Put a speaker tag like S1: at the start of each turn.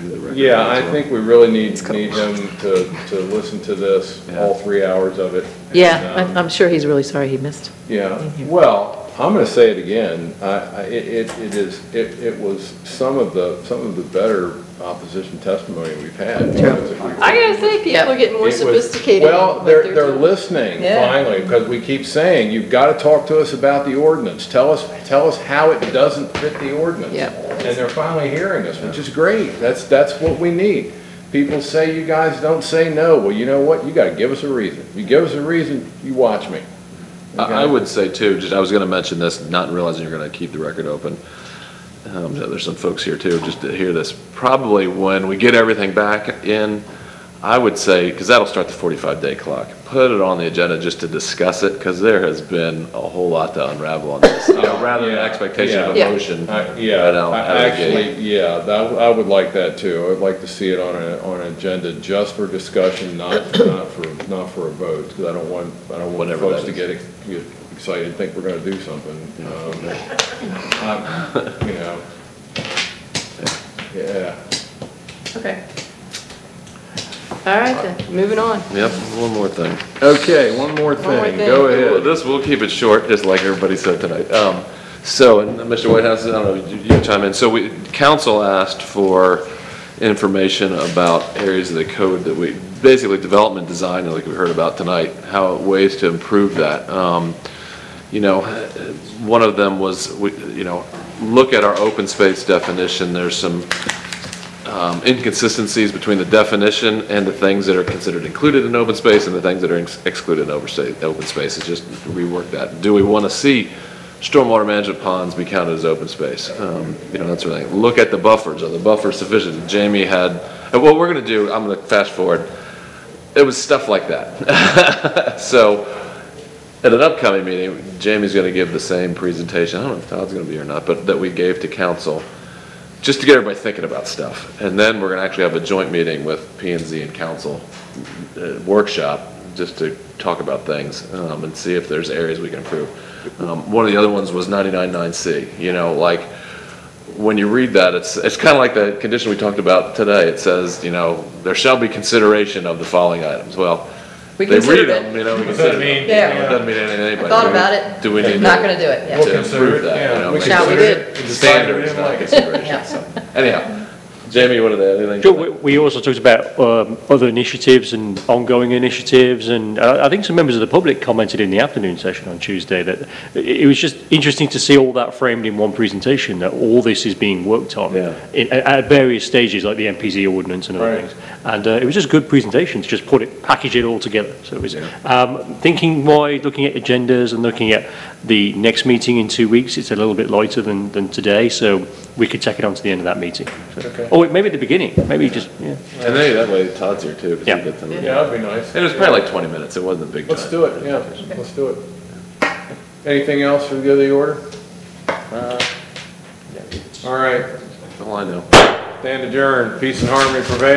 S1: do the record.
S2: Yeah, I think we really need him to listen to this, all 3 hours of it.
S3: Yeah,
S2: And,
S3: I'm sure he's really sorry he missed.
S2: yeah, well, I'm going to say it again. It was some of the better opposition testimony we've had.
S4: I gotta say, people are getting more sophisticated.
S2: Well,
S4: in what
S2: they're
S4: doing.
S2: listening
S4: Yeah.
S2: finally, because we keep saying, you've got to talk to us about the ordinance. Tell us how it doesn't fit the ordinance.
S4: Yeah.
S2: And they're finally hearing us, which is great. That's what we need. People say you guys don't say no. Well, you know what? You got to give us a reason. You give us a reason, you watch me. Okay?
S1: I would say too, I was going to mention this, not realizing you're going to keep the record open. There's some folks here too, just to hear this. Probably when we get everything back in, I would say, because that'll start the 45-day clock, put it on the agenda just to discuss it, because there has been a whole lot to unravel on this. Rather than expectation of a motion.
S2: I would like that too. I would like to see it on an agenda just for discussion, not for a vote, because I don't want folks to get excited and think we're going to do something. Yeah.
S4: Okay. All right then, moving on.
S1: Yep, one more thing.
S2: Okay, one more thing. Go ahead.
S1: We'll keep it short, just like everybody said tonight. So, and Mr. Whitehouse, I don't know, you chime in. So council asked for information about areas of the code that basically development design, like we heard about tonight, ways to improve that. One of them was, look at our open space definition. There's some inconsistencies between the definition and the things that are considered included in open space and the things that are excluded in open space. It's just rework that. Do we want to see stormwater management ponds be counted as open space? That sort of thing. Look at the buffers. Are the buffers sufficient? Jamie had, and what we're going to do, I'm going to fast forward. It was stuff like that. So at an upcoming meeting, Jamie's going to give the same presentation. I don't know if Todd's going to be or not, but that we gave to council, just to get everybody thinking about stuff. And then we're going to actually have a joint meeting with P&Z and council workshop just to talk about things and see if there's areas we can improve. One of the other ones was 99.9C. Like when you read that, it's kind of like the condition we talked about today. It says, there shall be consideration of the following items. Well,
S4: We
S2: They read
S4: considered
S2: them,
S4: it.
S2: you know, we
S4: What
S2: consider
S4: does it
S2: them.
S4: mean? Yeah.
S2: It doesn't mean anything to anybody.
S4: Thought about it.
S2: Do we need
S4: Not
S2: to-
S4: gonna do it, yeah.
S2: We'll
S1: To
S2: consider
S1: improve
S2: it,
S1: that,
S2: yeah.
S1: you know,
S2: We
S1: make
S4: Now we
S2: consider
S4: did.
S2: it.
S1: The standards, not
S2: Like it.
S1: consideration.
S4: Yeah.
S1: So, anyhow, Jamie, you wanted to add anything?
S5: Sure, we also talked about other initiatives and ongoing initiatives, and I think some members of the public commented in the afternoon session on Tuesday that it was just interesting to see all that framed in one presentation, that all this is being worked on at various stages, like the MPZ ordinance and other
S2: Right.
S5: things. And it was just a good presentation to just package it all together. So it was thinking why, looking at agendas and looking at the next meeting in 2 weeks, it's a little bit lighter than today, so we could take it on to the end of that meeting. So,
S2: Okay.
S5: or maybe at the beginning, maybe just,
S1: And maybe that way Todd's here too. 'Cause
S5: Yeah.
S1: he gets them.
S2: Yeah, that'd be nice.
S1: And it was probably like 20 minutes. It wasn't a big.
S2: Let's
S1: time.
S2: do it, yeah, let's do it. Anything else for the good of the order? All right,
S1: That's all I know.
S2: stand adjourned, peace and harmony prevail.